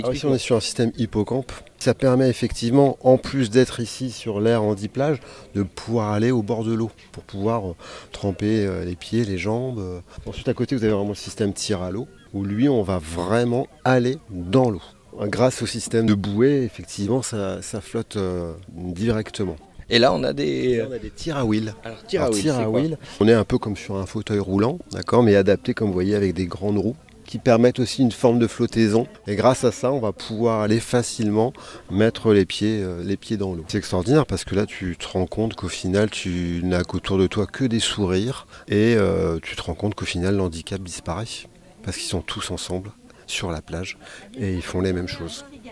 Alors ici on est sur un système hippocampe. Ça permet effectivement, en plus d'être ici sur l'aire handiplage, de pouvoir aller au bord de l'eau pour pouvoir tremper les pieds, les jambes. Ensuite à côté vous avez vraiment le système tir à l'eau où lui on va vraiment aller dans l'eau. Grâce au système de bouée, effectivement ça flotte directement. Et là, on a des... On a des tirs à wheel. Alors, tir à wheel, c'est quoi? wheel, on est un peu comme sur un fauteuil roulant, d'accord, mais adapté comme vous voyez avec des grandes roues qui permettent aussi une forme de flottaison. Et grâce à ça, on va pouvoir aller facilement mettre les pieds dans l'eau. C'est extraordinaire parce que là, tu te rends compte qu'au final, tu n'as qu'autour de toi que des sourires et tu te rends compte qu'au final, l'handicap disparaît parce qu'ils sont tous ensemble sur la plage et ils font les mêmes choses.